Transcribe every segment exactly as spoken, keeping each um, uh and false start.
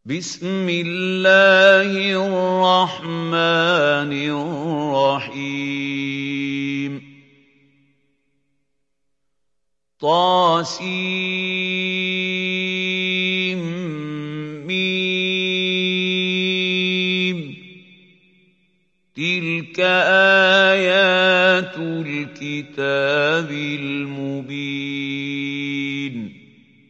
بسم الله الرحمن الرحيم طاسيم ميم تلك آيات الكتاب المبين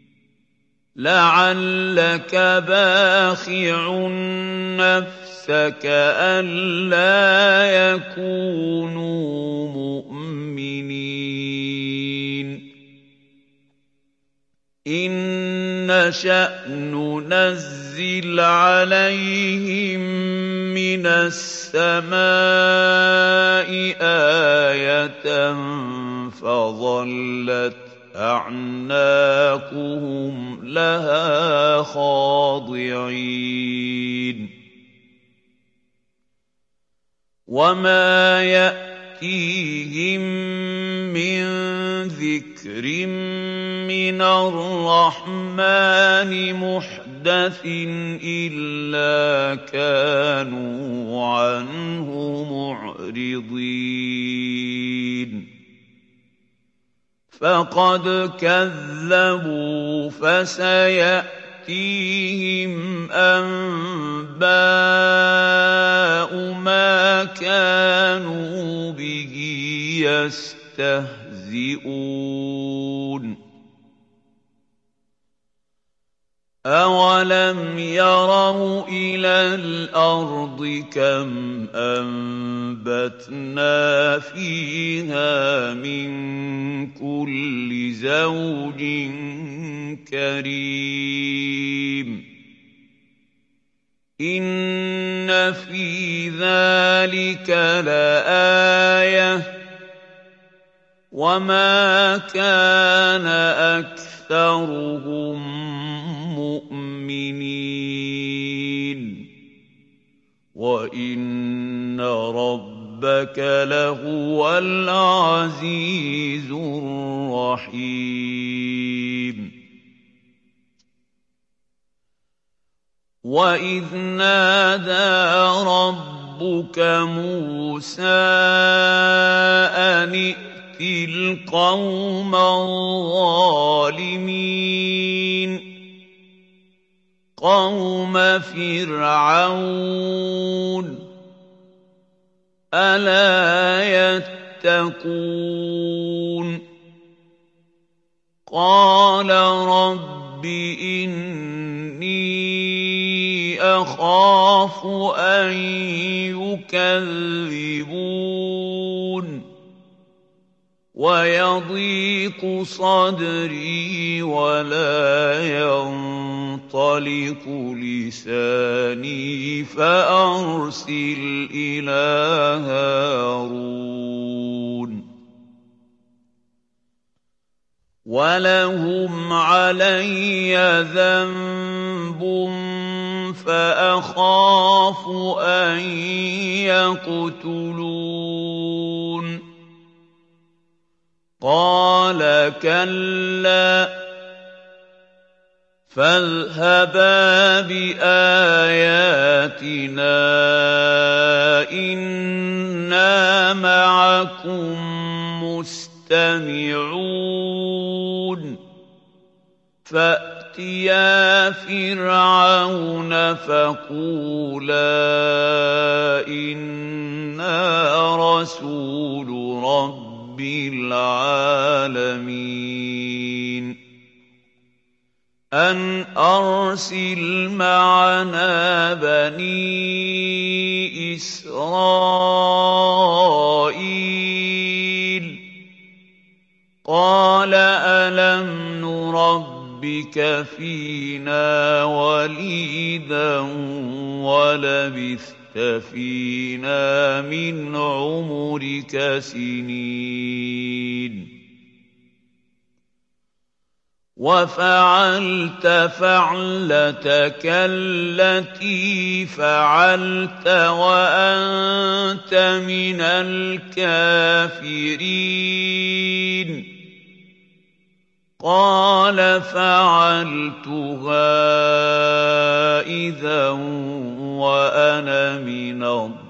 لعلك باخع نفسك ألا يكونوا مؤمنين إن نشأ ننزل عليهم من السماء آية فظلت أعناقهم لها خاضعين وما يأتيهم من ذكر من الرحمن محدث إلا كانوا عنه معرضين فقد كذبوا فسيأتيهم أنباء ما كانوا به يستهزئون أولم يروا إلى الأرض كم أنبتنا فيها من كل زوج كريم إن في ذلك لآية وما كان أكثرهم مؤمنين وإن ربك لهو العزيز الرحيم وإذ نادى ربك موسى أن ائت القوم الظالمين قوم فرعون ألا يتقون قال رب إني أخاف أن يكذبون ويضيق صدري ولا ينطلق لساني فأرسل إلى هارون ولهم علي ذنب فأخاف أن يقتلون قال كلا فاذهبا بآياتنا إنا معكم مستمعون فأتيا فرعون فقولا إنا رسول رب بالعالمين أن أرسل معنا بني إسرائيل قال ألم نربك فينا وليدا ولبثت فينا من عمرك سنين وفعلت فعلتك التي فعلت وأنت من الكافرين قال فعلتها إذ إِذًا وَأَنَا مِنَ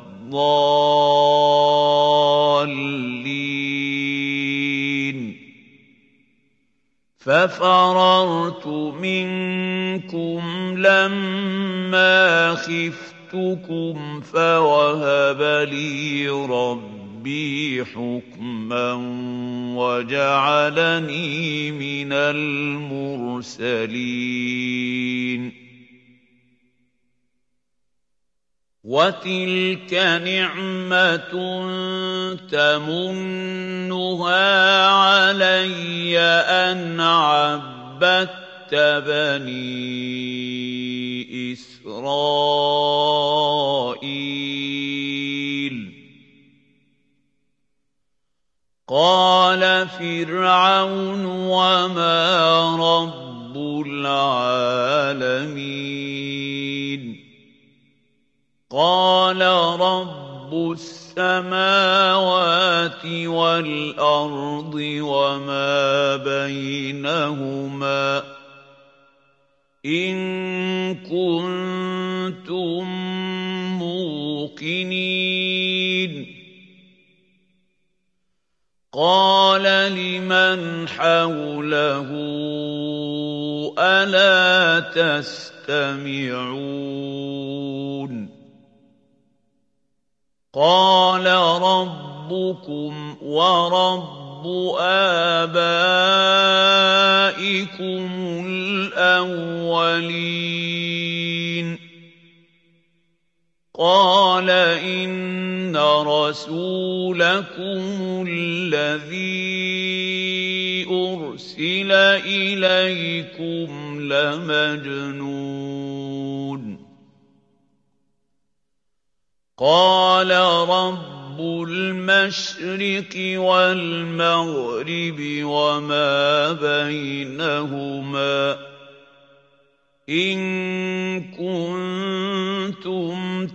الضَّالِّينَ فَفَرَرْتُ مِنكُمْ لَمَّا خِفْتُكُمْ فَوَهَبَ لِي رَبِّي حُكْمًا وَجَعَلَنِي مِنَ الْمُرْسَلِينَ وَتِلْكَ نِعْمَةٌ تَمُنُّهَا عَلَيَّ أَنْ عَبَّدتَّ بَنِي إِسْرَائِيلَ قَالَ فِرْعَوْنُ وَمَا رَبُّ الْعَالَمِينَ قَالَ رَبُّ السَّمَاوَاتِ وَالْأَرْضِ وَمَا بَيْنَهُمَا إِن كُنتُم مُّوقِنِينَ قَالَ لِمَنْ حَوْلَهُ أَلَا تَسْتَمِعُونَ قَالَ رَبُّكُمْ وَرَبُّ آبَائِكُمُ الْأَوَّلِينَ قَالَ إِنَّ رَسُولَكُمُ الَّذِي أُرْسِلَ إِلَيْكُمْ لَمَجْنُونٌ قَالَ رَبُّ الْمَشْرِقِ وَالْمَغْرِبِ وَمَا بَيْنَهُمَا إِن كُنتُمْ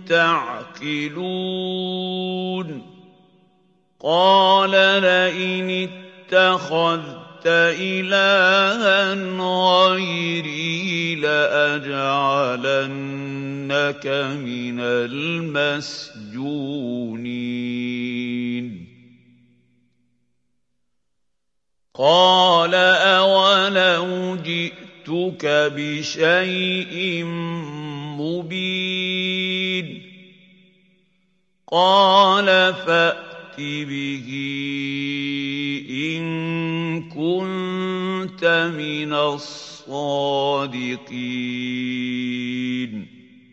تَعْقِلُونَ قَالَ لَئِنِ اتَّخَذْتَ إِلَٰهًا غَيْرِي لَأَجْعَلَنَّكَ مِنَ الْمَسْجُونِينَ قَالَ أَوَلَوْ جِئْتُكَ بِشَيْءٍ مُّبِينٍ قَالَ فَأْتِ بِهِ إِن كُنتَ مِنَ الصَّادِقِينَ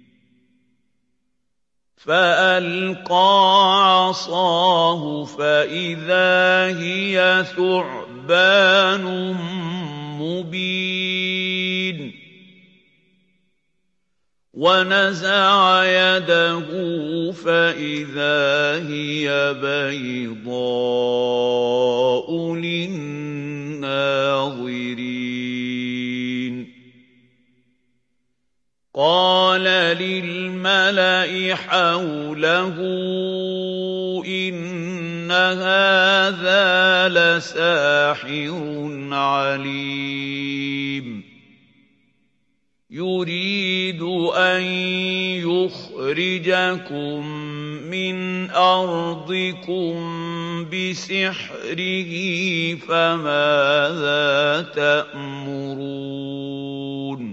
فَأَلْقَىٰ عَصَاهُ فَإِذَا هِيَ ثُعْبَانٌ مُّبِينٌ وَنَزَعَ يَدَهُ فَإِذَا هِيَ بَيْضَاءُ لِلنَّاظِرِينَ قَالَ لِلْمَلَإِ حَوْلَهُ إِنَّ هَٰذَا لَسَاحِرٌ عَلِيمٌ يُرِيدُ أَن يُخْرِجَكُم مِّنْ أَرْضِكُم بِسِحْرِهِ فَمَاذَا تَأْمُرُونَ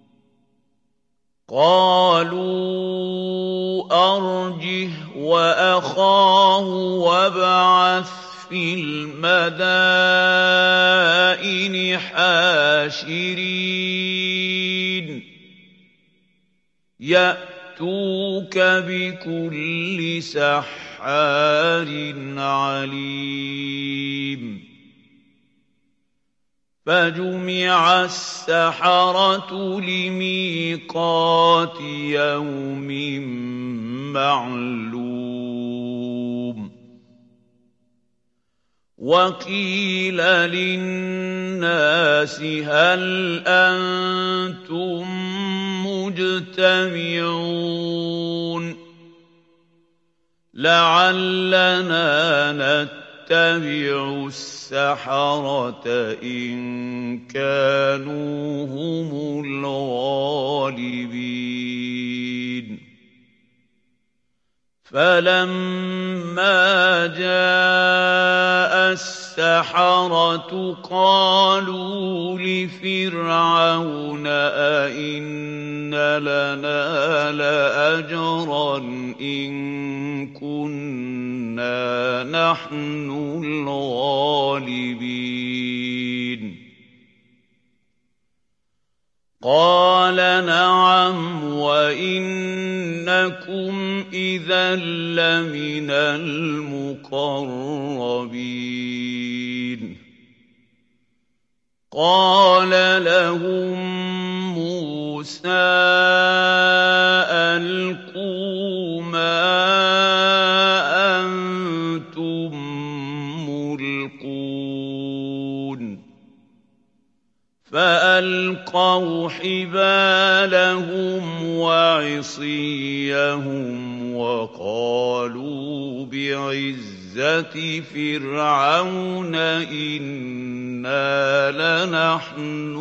قَالُوا أَرْجِهْ وَأَخَاهُ وَابْعَثْ فِي الْمَدَائِنِ حَاشِرِينَ يَأْتُوكَ بِكُلِّ سَحَّارٍ عَلِيمٍ فَجُمِعَ السَّحَرَةُ لِمِيقَاتِ يَوْمٍ مَّعْلُومٍ وَقِيلَ لِلنَّاسِ هَلْ أَنتُم مُّجْتَمِعُونَ لَعَلَّنَا نَتَّبِعُ السَّحَرَةَ إِن كَانُوا هُمُ الْغَالِبِينَ فَلَمَّا جَاءَ السَّحَرَةُ قَالُوا لِفِرْعَوْنَ أَئِنَّ لَنَا لَأَجْرًا إِن كُنَّا نَحْنُ الْغَالِبِينَ قَالَ نَعَمْ وَإِنَّكُمْ إِذًا لَّمِنَ الْمُقَرَّبِينَ قَالَ لَهُم مُّوسَىٰ أَلْقُوا مَا أَنتُم مُّلْقُونَ فَأَلْقَوْا حِبَالَهُمْ وَعِصِيَّهُمْ وَقَالُوا بِعِزَّةِ فِرْعَوْنَ إِنَّا لَنَحْنُ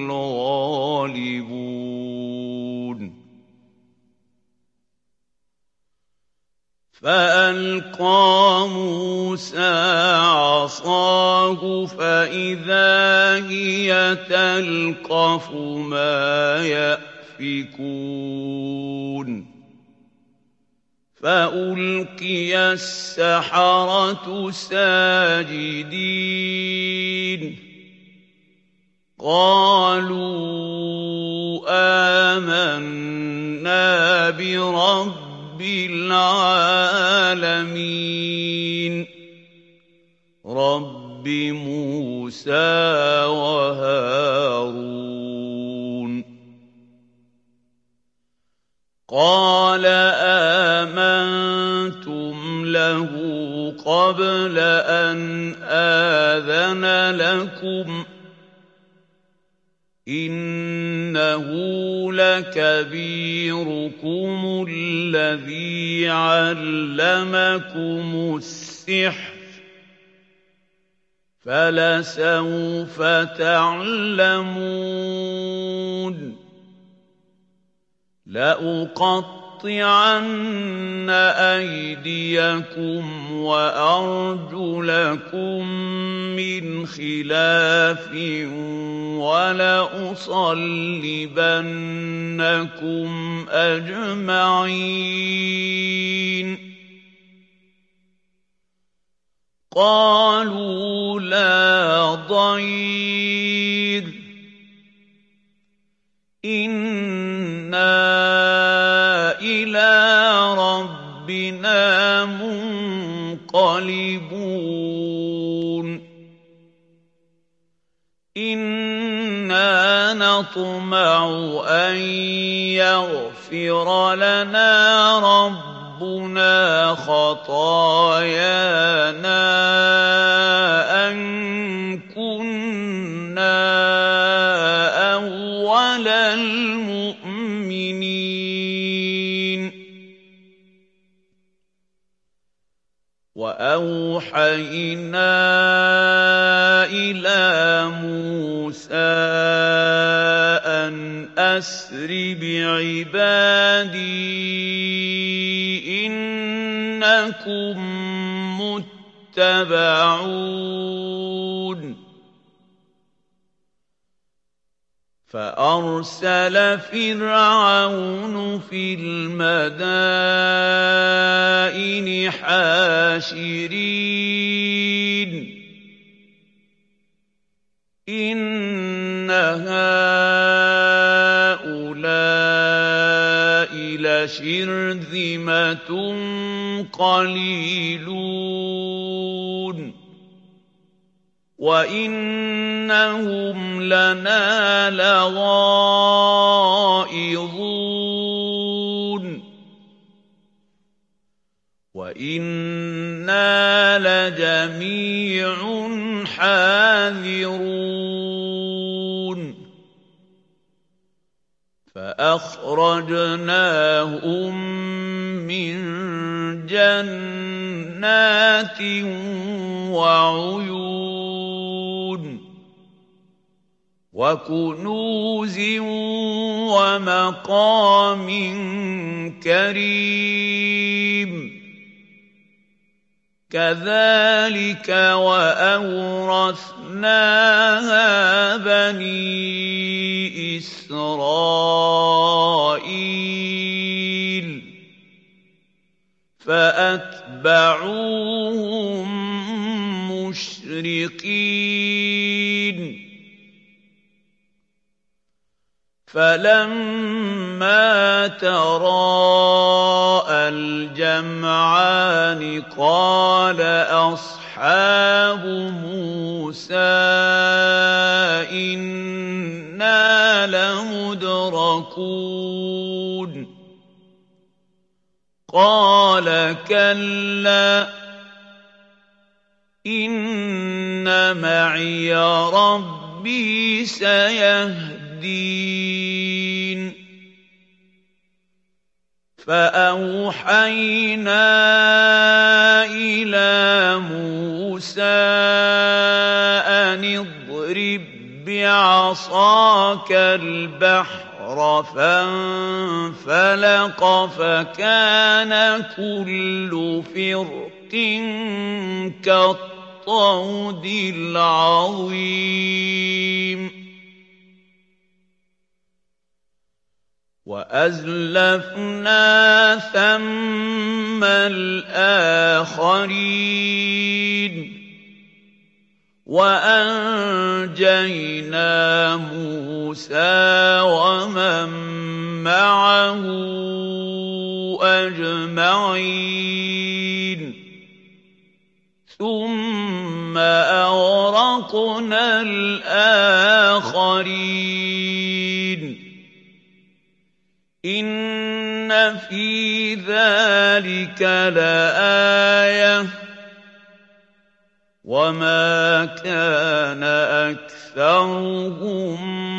الْغَالِبُونَ فَأَلْقَىٰ مُوسَىٰ عَصَاهُ فَإِذَا هِيَ تَلْقَفُ مَا يَأْفِكُونَ فَأُلْقِيَ السَّحَرَةُ سَاجِدِينَ قَالُوا آمَنَّا بِرَبِّ رَبِّ الْعَالَمِينَ رَبِّ مُوسَىٰ وَهَارُونَ قَالَ آمَنتُمْ لَهُ قَبْلَ أَنْ آذَنَ لَكُمْ إِنَّهُ لَكَبِيرُكُمُ الَّذِي عَلَّمَكُمُ السِّحْرَ فَلَسَوْفَ تَعْلَمُونَ لَأُقَطِّعَنَّ أَيْدِيَكُمْ وَأَرْجُلَكُم مِّنْ خِلَافٍ وَلَأُصَلِّبَنَّكُمْ أَجْمَعِينَ قَالُوا لَا ضَيْرَ إِنَّا إِلَىٰ رَبِّنَا مُنقَلِبُونَ إِنَّا نَطْمَعُ أَن يَغْفِرَ لَنَا رَبُّنَا خَطَايَانَا أَن كُنَّا أَوَّلَ الْمُؤْمِنِينَ وَأَوْحَيْنَا إِلَىٰ مُوسَىٰ أَنْ أَسْرِ بِعِبَادِي إِنَّكُم مُّتَّبَعُونَ فَأَرْسَلَ فِرْعَوْنُ فِي الْمَدَائِنِ حَاشِرِينَ إِنَّ هَٰؤُلَاءِ لَشِرْذِمَةٌ قَلِيلُونَ وَإِنَّهُمْ لَنَا لَغَائِظُونَ وَإِنَّا لَجَمِيعٌ حَاذِرُونَ فَأَخْرَجْنَاهُم مِّن جَنَّاتٍ وَعُيُونٍ وَكُنُوزٍ وَمَقَامٍ كَرِيمٍ كَذَٰلِكَ وَأَوْرَثْنَاهَا بَنِي إِسْرَائِيلَ فَأَتْبَعُوهُم مُّشْرِقِينَ فَلَمَّا تَرَاءَى الْجَمْعَانِ قَالَ أَصْحَابُ مُوسَىٰ إِنَّا لَمُدْرَكُونَ قَالَ كَلَّا إِنَّ مَعِيَ رَبِّي سَيَهْدِينِ فَأَوْحَيْنَا إِلَىٰ مُوسَىٰ أَنِ اضْرِب بِّعَصَاكَ الْبَحْرَ فَانفَلَقَ فَكَانَ كُلُّ فِرْقٍ كَالطَّوْدِ الْعَظِيمِ وَأَزْلَفْنَا ثَمَّ الْآخَرِينَ وَأَنجَيْنَا مُوسَىٰ وَمَن مَّعَهُ أَجْمَعِينَ ثُمَّ أَغْرَقْنَا الْآخَرِينَ إِنَّ فِي ذَٰلِكَ لَآيَةً وَمَا كَانَ أَكْثَرُهُم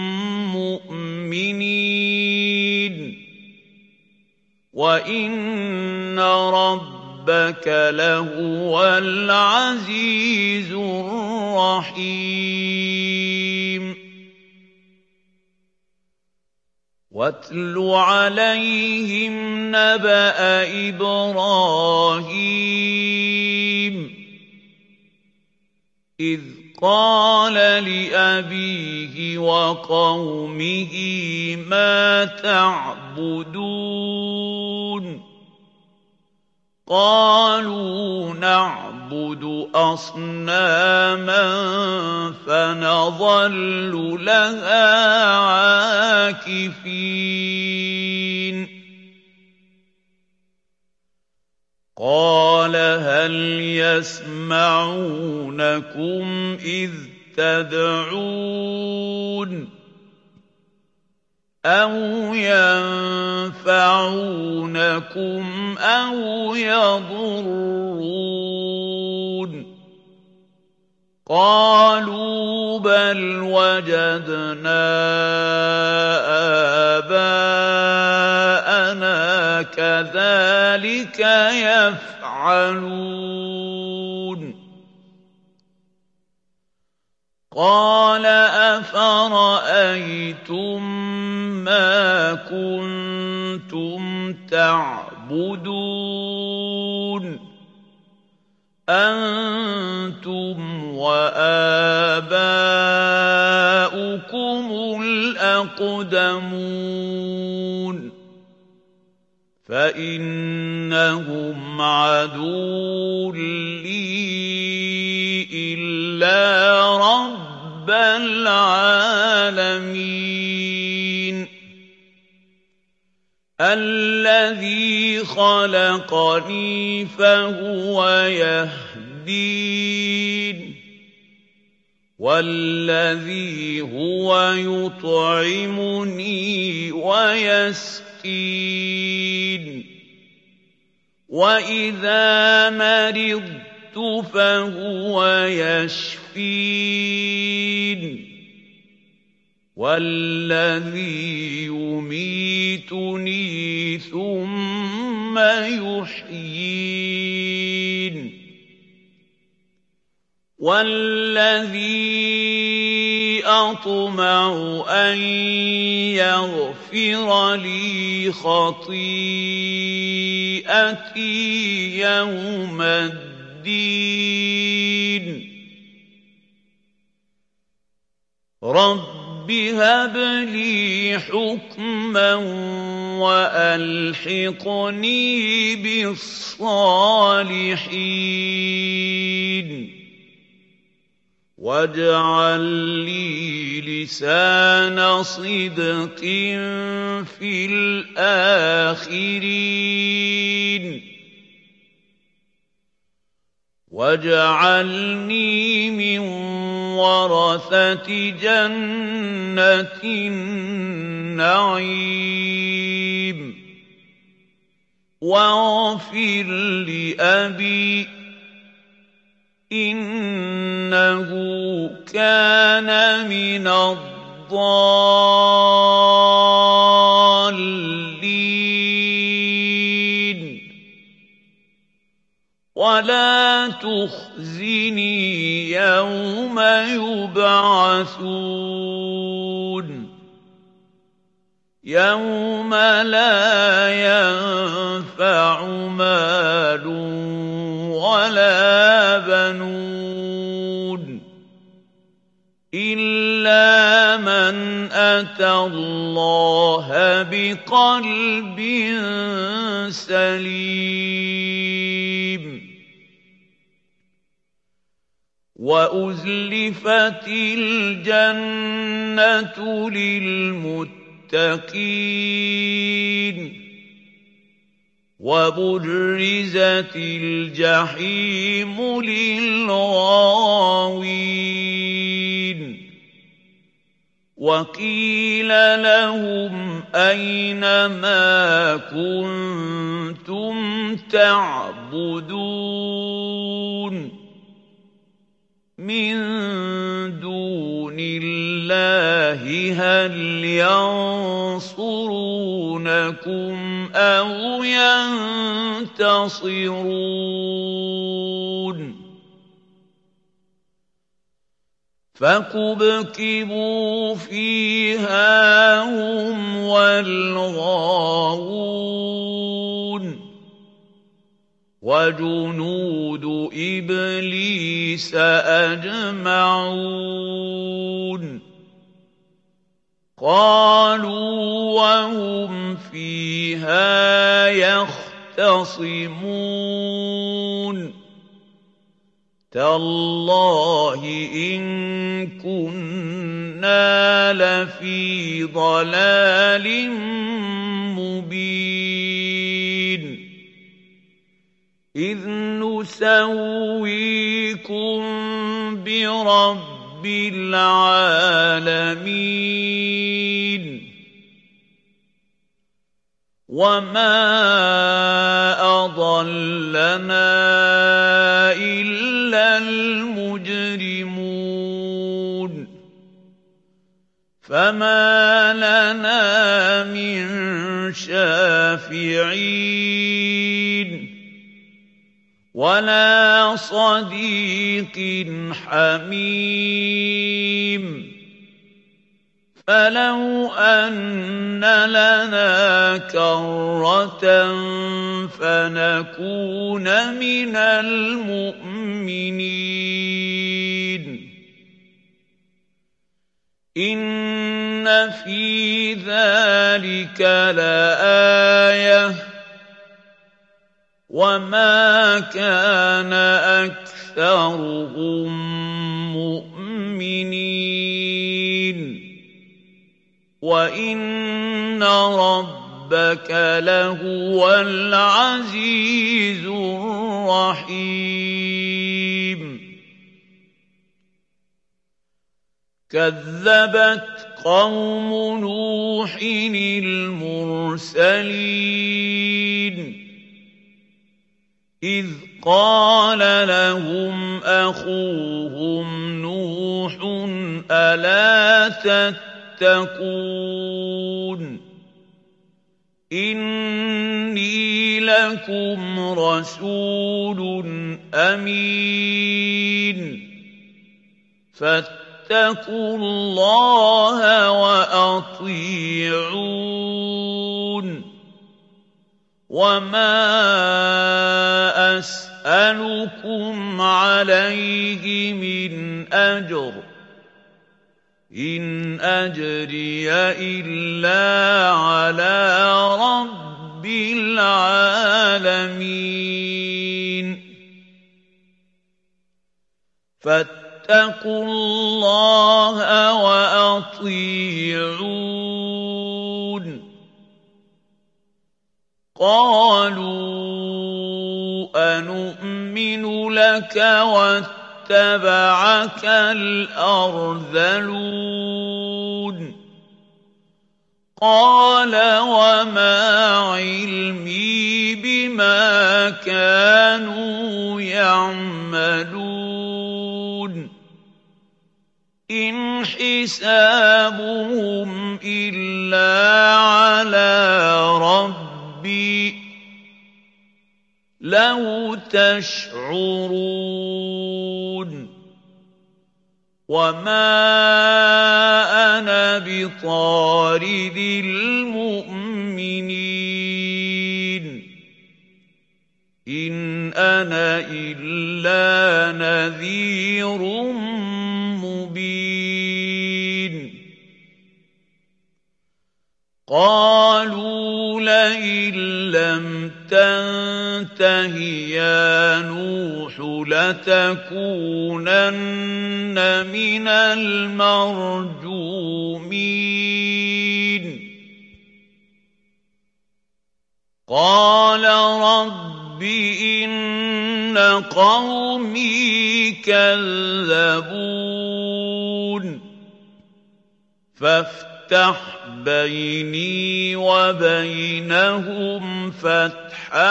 مُّؤْمِنِينَ وَإِنَّ رَبَّكَ لَهُوَ الْعَزِيزُ الرَّحِيمُ وَاتْلُ عَلَيْهِمْ نَبَأَ إِبْرَاهِيمَ إِذْ قَالَ لِأَبِيهِ وَقَوْمِهِ مَا تَعْبُدُونَ قَالُوا نَعْبُدُ أَصْنَامًا فَنَظَلُّ لَهَا عَاكِفِينَ قَالَ هَلْ يَسْمَعُونَكُمْ إِذْ تَدْعُونَ أَوْ يَنفَعُونَكُمْ أَوْ يَضُرُّونَ قَالُوا بَلْ وَجَدْنَا آبَاءَنَا كَذَٰلِكَ يَفْعَلُونَ قَالَ أَفَرَأَيْتُم مَّا كُنتُمْ تَعْبُدُونَ أَنتُمْ وَآبَاؤُكُمُ الْأَقْدَمُونَ فَإِنَّهُمْ عَدُوٌّ لِّي إِلَّا رَبَّ الْعَالَمِينَ الَّذِي خَلَقَنِي فَهُوَ يَهْدِينِ وَالَّذِي هُوَ يُطْعِمُنِي وَيَسْقِينِ وَإِذَا مَرِضْتُ فَهُوَ يَشْفِينِ وَالَّذِي يُمِيتُنِي ثُمَّ يُحْيِينِ وَالَّذِي أَطْمَعُ أَن يَغْفِرَ لِي خَطِيئَتِي يَوْمَ الدِّينِ الدِّينِ رَبِّ هَبْ لِي حُكْمًا وَأَلْحِقْنِي بِالصَّالِحِينَ وَاجْعَل لِّي لِسَانَ صِدْقٍ فِي الْآخِرِينَ وَاجْعَلْنِي مِن وَرَثَةِ جَنَّةِ النَّعِيمِ وَاغْفِرْ لِأَبِي إِنَّهُ كَانَ مِنَ الضَّالِّينَ وَلَا تُخْزِنِي يَوْمَ يُبْعَثُونَ يَوْمَ لَا يَنفَعُ مَالٌ وَلَا بَنُونَ إِلَّا مَنْ أَتَى اللَّهَ بِقَلْبٍ سَلِيمٍ وَأُزْلِفَتِ الْجَنَّةُ لِلْمُتَّقِينَ وَبُرِّزَتِ الْجَحِيمُ لِلْغَاوِينَ وَقِيلَ لَهُمْ أَيْنَ مَا كُنتُمْ تَعْبُدُونَ مِن دُونِ اللَّهِ هَلْ يَنصُرُونَكُمْ أَوْ يَنتَصِرُونَ فَكُبْكِبُوا فِيهَا هُمْ وَالْغَاوُونَ وَجُنُودُ إِبْلِيسَ أَجْمَعُونَ قَالُوا وَهُمْ فِيهَا يَخْتَصِمُونَ تَاللَّهِ إِن كُنَّا لَفِي ضَلَالٍ مُّبِينٍ إِذْ نُسَوِّيكُم بِرَبِّ الْعَالَمِينَ وَمَا أَضَلَّنَا إِلَّا الْمُجْرِمُونَ فَمَا لَنَا مِن شَافِعِينَ وَلَا صَدِيقٍ حَمِيمٍ فَلَوْ أَنَّ لَنَا كَرَّةً فَنَكُونَ مِنَ الْمُؤْمِنِينَ إِنَّ فِي ذَلِكَ لَآيَةً وَمَا كَانَ أَكْثَرُهُم مُّؤْمِنِينَ وَإِنَّ رَبَّكَ لَهُوَ الْعَزِيزُ الرَّحِيمُ كَذَّبَتْ قَوْمُ نُوحٍ الْمُرْسَلِينَ إِذْ قَالَ لَهُمْ أَخُوهُمْ نُوحٌ أَلَا تَتَّقُونَ إِنِّي لَكُمْ رَسُولٌ أَمِينٌ فَاتَّقُوا اللَّهَ وَأَطِيعُونِ وَمَا أَسْأَلُكُمْ أسألكم عليه من أجر إن أجري إلا على رب العالمين فاتقوا الله وأطيعون قالوا أنؤمن لك واتبعك الأرذلون قال وما علمي بما كانوا يعملون إن حسابهم إلا على ربي لو تشعرون وما أنا بطارد المؤمنين إن أنا إلا نذير مبين قالوا لئن لم تنته يا نوح لتكونن من المرجومين قال رب إن قومي كذبون فافتح بيني وبينهم فتحا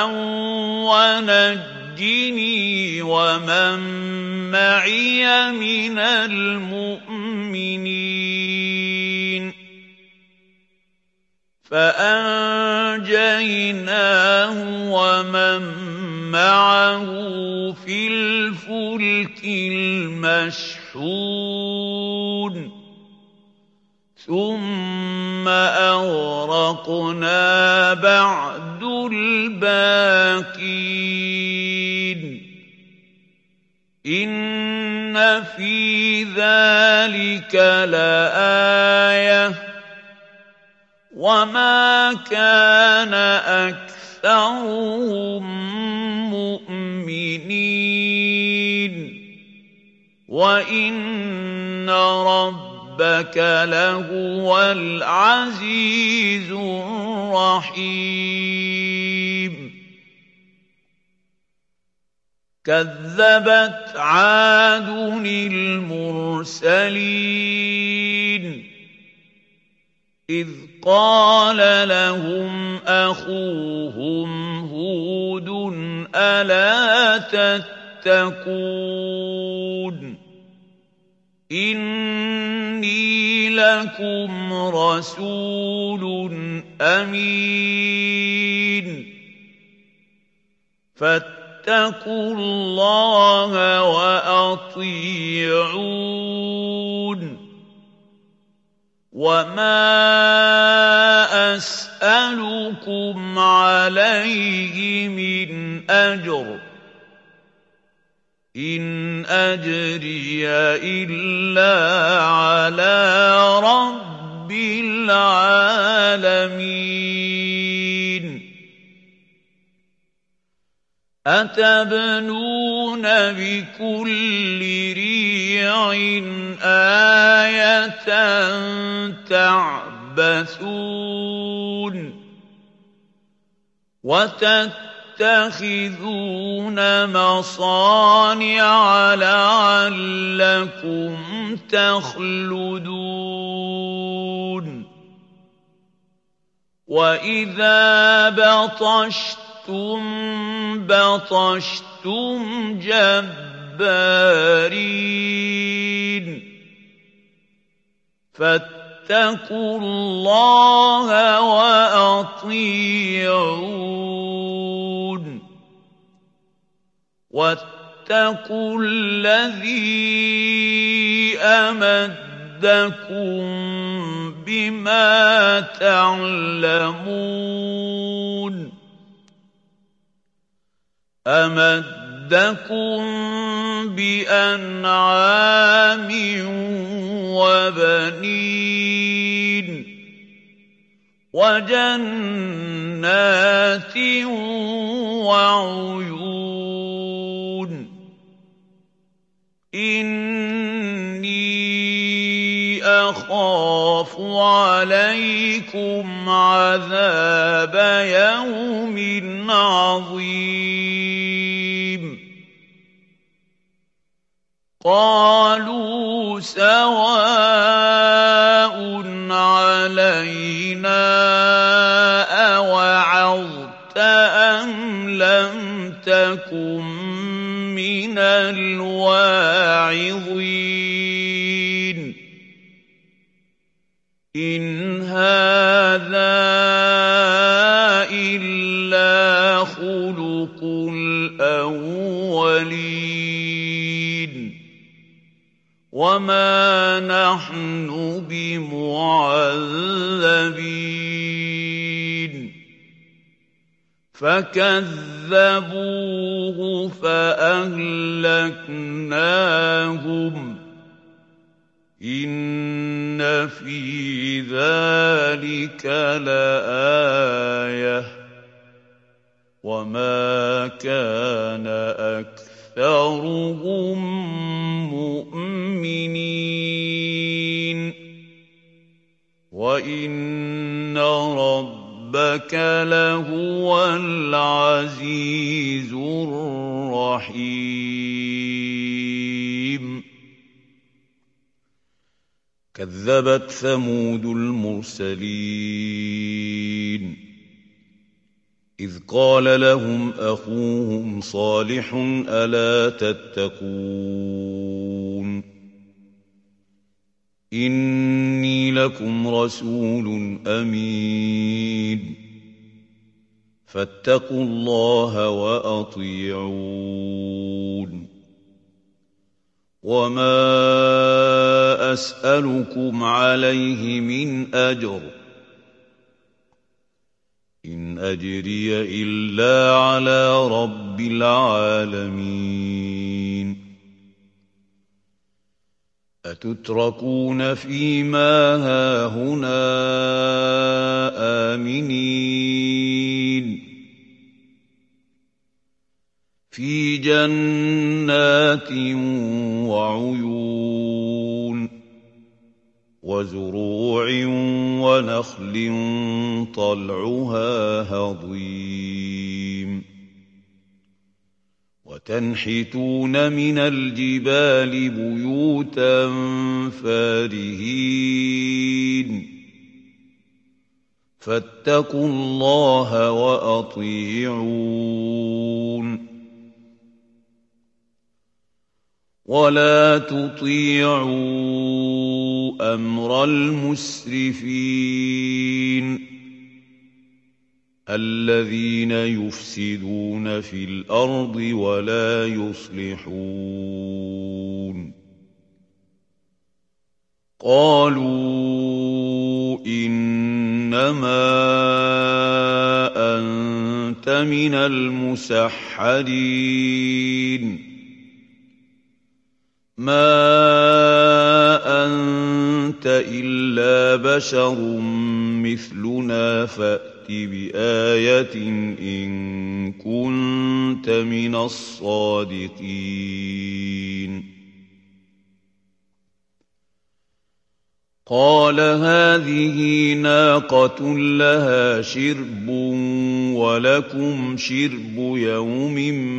ونجني ومن معي من المؤمنين فأنجيناه ومن معه في الفلك المشحون ثم أغرقنا بعد الباقين إن في ذلك لآية وما كان أكثرهم مؤمنين وإن ربهم ربك لهو العزيز الرحيم كذبت عاد المرسلين إذ قال لهم أخوهم هود ألا تتقون إني لكم رسول أمين فاتقوا الله وأطيعون وما أسألكم عليه من أجر إن أجري إلا على رب العالمين أتبنون بكل ريع آية تعبثون وتتخذون مصانع لعلكم تخلدون وإذا بطشتم بطشتم جبارين فاتقوا الله وأطيعون واتقوا الذي أمدكم بما تعلمون أمدكم أَمَدَّكُم بِأَنْعَامٍ وَبَنِينَ وَجَنَّاتٍ وَعُيُونٍ إِنِّي أَخَافُ عَلَيْكُمْ عَذَابَ يَوْمٍ عَظِيمٍ قَالُوا سَوَاءٌ عَلَيْنَا أَوَعَظْتَ أَمْ لَمْ تَكُن مِّنَ الْوَاعِظِينَ إِنْ هَٰذَا إِلَّا خُلُقُ الْأَوَّلِينَ وَمَا نَحْنُ بِمُعَذَّبِينَ فَكَذَّبُوهُ فَأَهْلَكْنَاهُمْ إِنَّ فِي ذَٰلِكَ لَآيَةً وَمَا كَانَ أَكْثَرُهُم مُّؤْمِنِينَ وَإِنَّ رَبَّكَ لَهُوَ الْعَزِيزُ الرَّحِيمُ كَذَّبَتْ ثَمُودُ الْمُرْسَلِينَ إِذْ قَالَ لَهُمْ أَخُوهُمْ صَالِحٌ أَلَا تَتَّقُونَ إِنِّي لَكُمْ رَسُولٌ أَمِينٌ فَاتَّقُوا اللَّهَ وَأَطِيعُونِ وَمَا أَسْأَلُكُمْ عَلَيْهِ مِنْ أَجْرٍ إِنْ أَجْرِيَ إِلَّا عَلَىٰ رَبِّ الْعَالَمِينَ أَتُتْرَكُونَ فِيمَا هَاهُنَا آمِنِينَ فِي جَنَّاتٍ وَعُيُونٍ وَزُرُوعٍ وَنَخْلٍ طَلْعُهَا هَضِيمٌ وَتَنْحِتُونَ مِنَ الْجِبَالِ بُيُوتًا فَارِهِينَ فَاتَّقُوا اللَّهَ وَأَطِيعُونِ وَلَا تُطِيعُوا أَمْرَ الْمُسْرِفِينَ الَّذِينَ يُفْسِدُونَ فِي الْأَرْضِ وَلَا يُصْلِحُونَ قَالُوا إِنَّمَا أَنتَ مِنَ الْمُسَحَّرِينَ مَا أَنتَ إِلَّا بَشَرٌ مِّثْلُنَا فَأْتِ بِآيَةٍ إِن كُنتَ مِنَ الصَّادِقِينَ قَالَ هَٰذِهِ نَاقَةٌ لَّهَا شِرْبٌ وَلَكُمْ شِرْبُ يَوْمٍ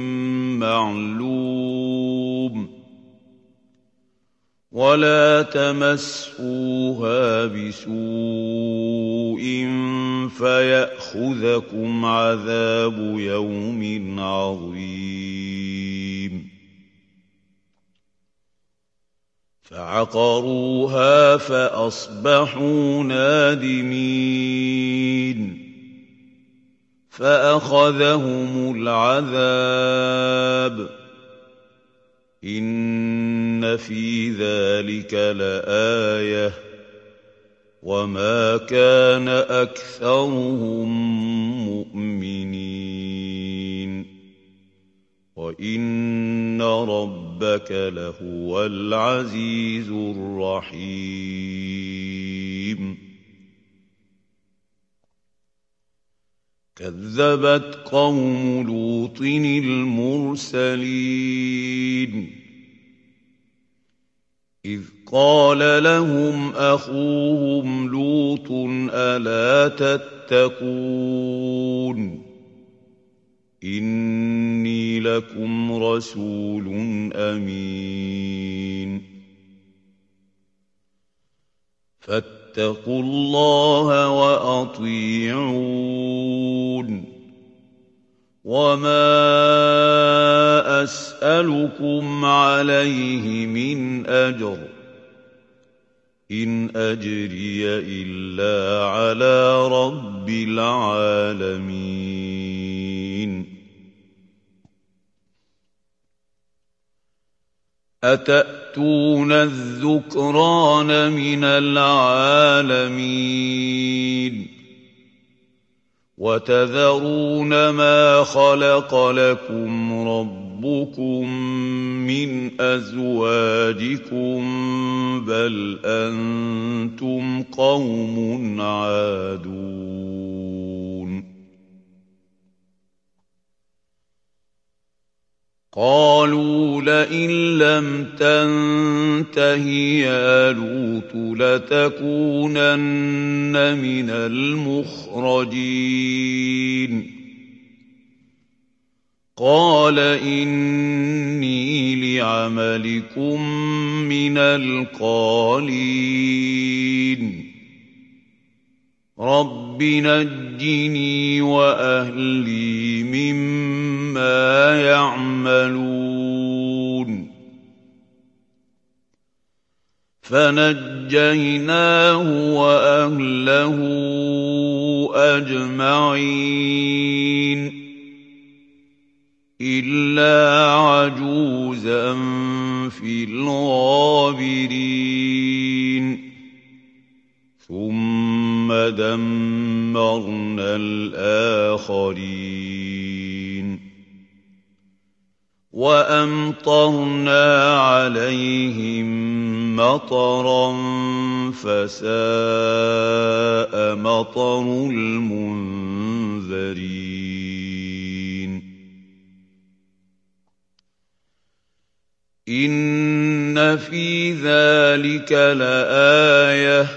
مَّعْلُومٍ وَلَا تَمَسُّوهَا بِسُوءٍ فَيَأْخُذَكُمْ عَذَابُ يَوْمٍ عَظِيمٍ فَعَقَرُوهَا فَأَصْبَحُوا نَادِمِينَ فَأَخَذَهُمُ الْعَذَابُ إِنَّ فِي ذَلِكَ لَآيَةً وَمَا كَانَ أَكْثَرُهُم مُّؤْمِنِينَ وَإِنَّ وَإِنَّ رَبَّكَ لَهُوَ الْعَزِيزُ الرَّحِيمُ كَذَّبَتْ قَوْمُ لُوطٍ الْمُرْسَلِينَ إِذْ قَالَ لَهُمْ أَخُوهُمْ لُوطٌ أَلَا تَتَّقُونَ إِنِّي لَكُمْ رَسُولٌ أَمِينٌ فَاتَّقُوا اللَّهَ وَأَطِيعُونِ وَمَا أَسْأَلُكُمْ عَلَيْهِ مِنْ أَجْرٍ إِنْ أَجْرِيَ إِلَّا عَلَىٰ رَبِّ الْعَالَمِينَ أَتَأْتُونَ الذُّكْرَانَ مِنَ الْعَالَمِينَ وَتَذَرُونَ مَا خَلَقَ لَكُمْ رَبُّكُم مِّنْ أَزْوَاجِكُم بَلْ أَنتُمْ قَوْمٌ عَادُونَ قَالُوا لَئِن لَّمْ تَنتَهِ يَا لُوطُ لَتَكُونَنَّ مِنَ الْمُخْرَجِينَ قَالَ إِنِّي لِعَمَلِكُم مِّنَ الْقَالِينَ رَبِّ نَجِّنِي وَأَهْلِي مِمَّا يَعْمَلُونَ فَنَجَّيْنَاهُ وَأَهْلَهُ أَجْمَعِينَ إِلَّا عَجُوزًا فِي الْغَابِرِينَ ثُمَّ دَمَّرْنَا الْآخَرِينَ وَأَمْطَرْنَا عَلَيْهِم مَّطَرًا فَسَاءَ مَطَرُ الْمُنذَرِينَ إِنَّ فِي ذَلِكَ لَآيَةً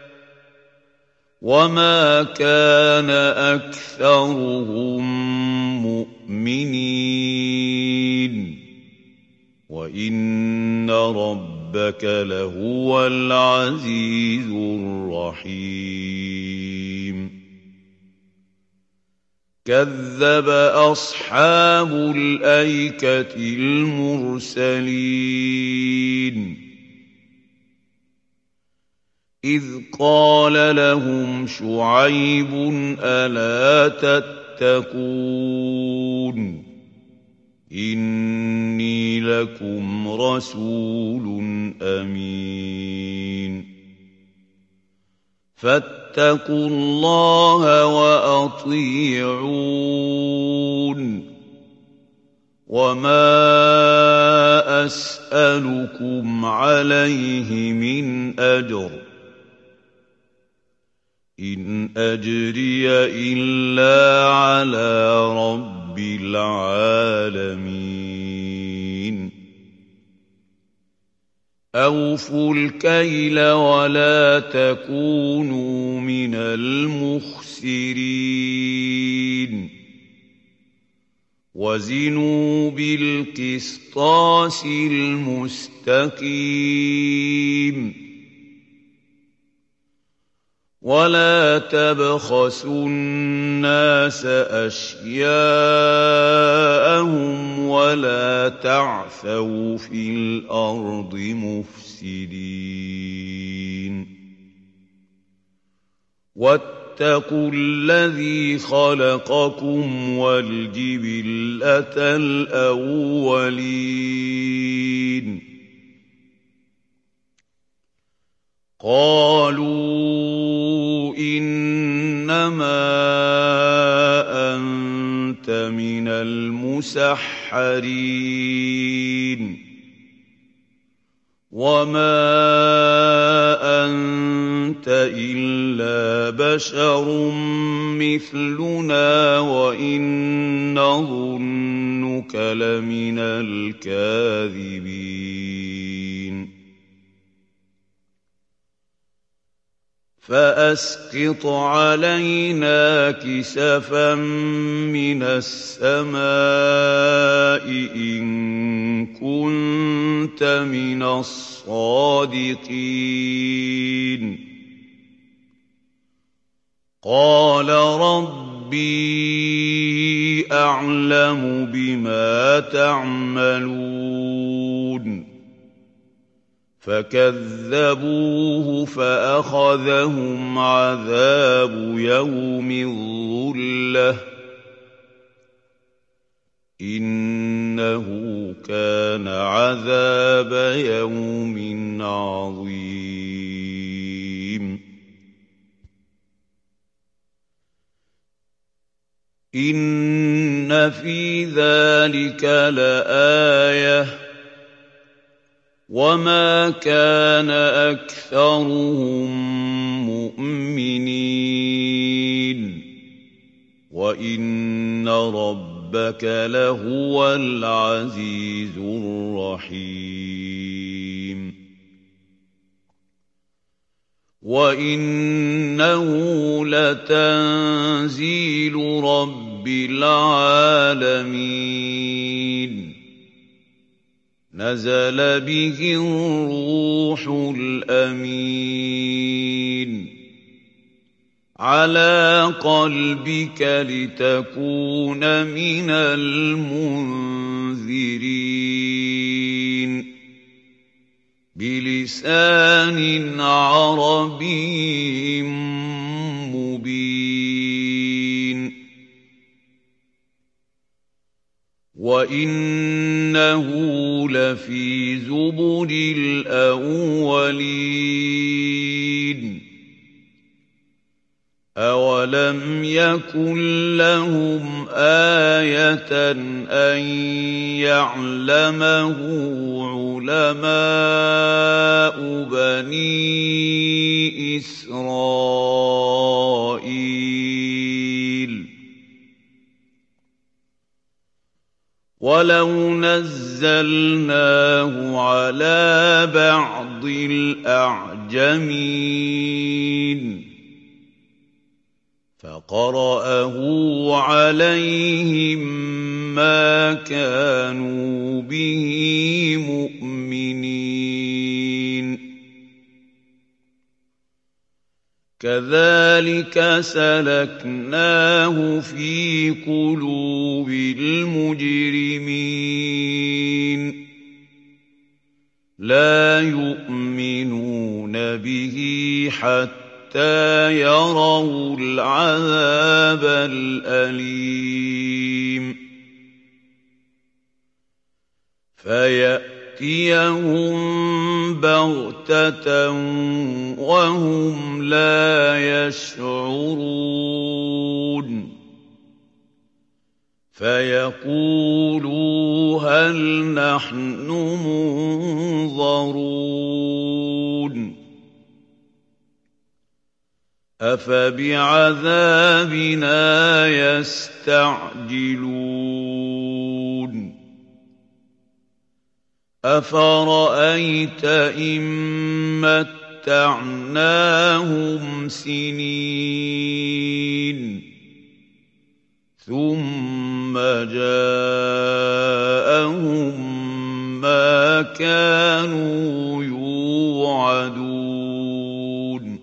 وَمَا كَانَ أَكْثَرُهُم مُّؤْمِنِينَ وَإِنَّ رَبَّكَ لَهُوَ الْعَزِيزُ الرَّحِيمُ كَذَّبَ أَصْحَابُ الْأَيْكَةِ الْمُرْسَلِينَ إِذْ قَالَ لَهُمْ شُعَيْبٌ أَلَا تَتَّقُونَ إِنِّي لَكُمْ رَسُولٌ أَمِينٌ فَاتَّقُوا اللَّهَ وَأَطِيعُونِ وَمَا أَسْأَلُكُمْ عَلَيْهِ مِنْ أَجْرٍ إِنْ أَجْرِيَ إِلَّا عَلَىٰ رَبِّ الْعَالَمِينَ أَوْفُوا الْكَيْلَ وَلَا تَكُونُوا مِنَ الْمُخْسِرِينَ وَزِنُوا بِالْقِسْطَاسِ الْمُسْتَقِيمِ وَلَا تَبْخَسُوا النَّاسَ أَشْيَاءَهُمْ وَلَا تَعْثَوْا فِي الْأَرْضِ مُفْسِدِينَ وَاتَّقُوا الَّذِي خَلَقَكُمْ وَالْجِبِلَّةَ الْأَوَّلِينَ قَالُوا إِنَّمَا أَنتَ أنت من المسحرين وما أنت إلا بشر مثلنا وإن نظنك لمن الكاذبين فأسقط علينا كسفا من السماء إن كنت من الصادقين قال ربي أعلم بما تعملون فكذبوه فأخذهم عذاب يوم الظلة إنه كان عذاب يوم عظيم إن في ذلك لآية وما كان أكثرهم مؤمنين وإن ربك لهو العزيز الرحيم وإنه لتنزيل رب العالمين نزل به الروح الأمين على قلبك لتكون من المنذرين بلسان عربي مبين وإنه لفي زبر الأولين أولم يكن لهم آية أن يعلمه علماء بني إسرائيل ولو نزلناه على بعض الأعجمين فقرأه عليهم ما كانوا به مؤمنين كذلك سلكناه في قلوب المجرمين لا يؤمنون به حتى حتى يروا العذاب الأليم فيأتيهم بغتة وهم لا يشعرون فيقولوا هل نحن منظرون أفبعذابنا يستعجلون أفرأيت إن متعناهم سنين ثم جاءهم ما كانوا يوعدون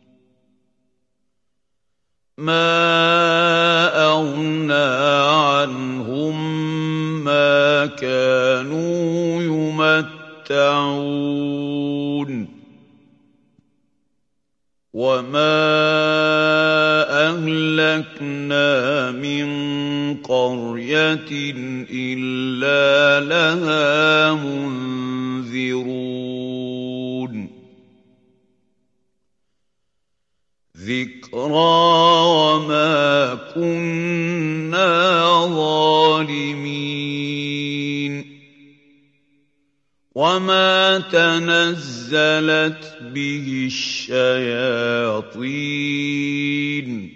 ما أغنى عنهم ما كانوا يمتعون وما أهلكنا من قرية إلا لها منذرون الذِّكْرَىٰ وَمَا كُنَّا ظَالِمِينَ وَمَا تَنَزَّلَتْ بِهِ الشَّيَاطِينُ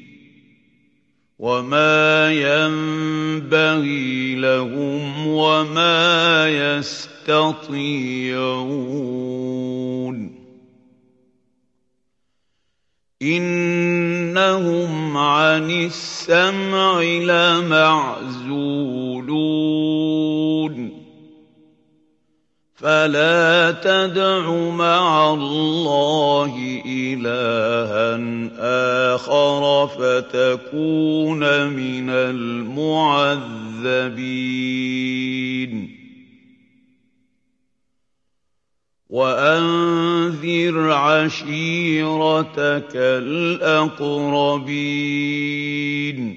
وَمَا يَنبَغِي لَهُمْ وَمَا يَسْتَطِيعُونَ إِنَّهُمْ عَنِ السَّمْعِ لَمَعْزُولُونَ فَلَا تَدْعُ مَعَ اللَّهِ إِلَٰهًا آخَرَ فَتَكُونَ مِنَ الْمُعَذَّبِينَ وَأَنذِرْ عَشِيرَتَكَ الْأَقْرَبِينَ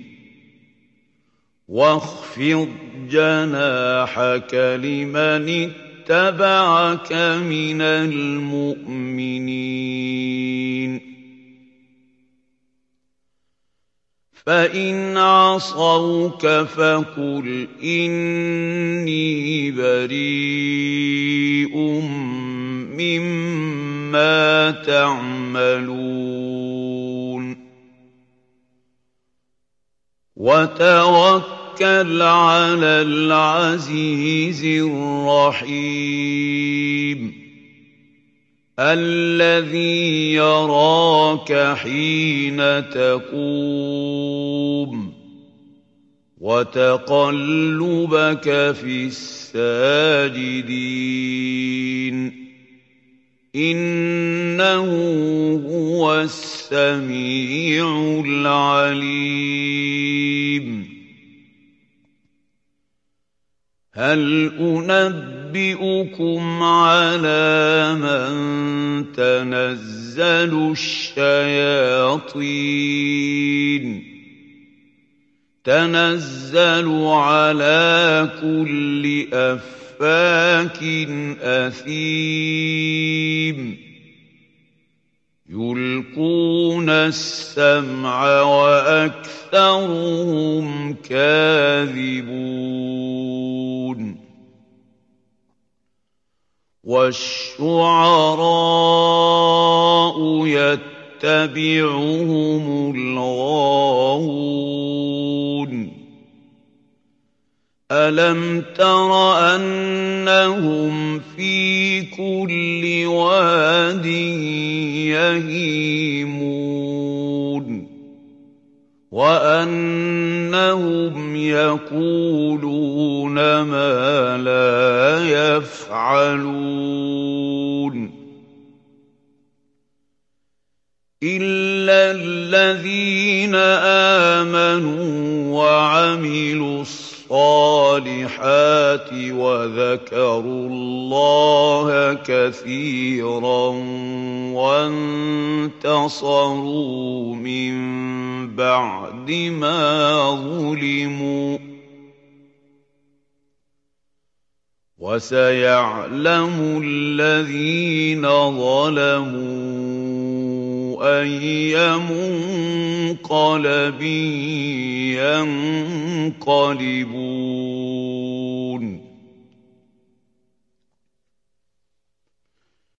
وَاخْفِضْ جَنَاحَكَ لِمَنِ اتَّبَعَكَ مِنَ الْمُؤْمِنِينَ فَإِنْ عَصَوْكَ فَقُلْ إِنِّي بَرِيءٌ مِّمَّا تَعْمَلُونَ وَتَوَكَّلْ عَلَى الْعَزِيزِ الرَّحِيمِ الَّذِي يَرَاكَ حِينَ تَقُومُ وَتَقَلُّبَكَ فِي السَّاجِدِينَ إِنَّهُ هُوَ السَّمِيعُ الْعَلِيمُ هَلْ أُنَبِّئُكُمْ عَلَىٰ مَن تَنَزَّلُ الشَّيَاطِينُ تَنَزَّلُ عَلَىٰ كُلِّ أَفَّاكٍ أَثِيمٍ يُلْقُونَ السَّمْعَ وَأَكْثَرُهُمْ كَاذِبُونَ وَالشُّعَرَاءُ يَتَّبِعُهُمُ الْغَاوُونَ أَلَمْ تَرَ أَنَّهُمْ فِي كُلِّ وَادٍ يَهِيمُونَ وَأَنَّهُمْ يَقُولُونَ مَا لَا يَفْعَلُونَ إِلَّا الَّذِينَ آمَنُوا وَعَمِلُوا الصَّالِحَاتِ وَذَكَرُوا اللَّهَ كَثِيرًا وَانتَصَرُوا مِن بَعْدِ مَا ظُلِمُوا وَسَيَعْلَمُ الَّذِينَ ظَلَمُوا أَيَّ مُنقَلَبٍ يَنقَلِبُونَ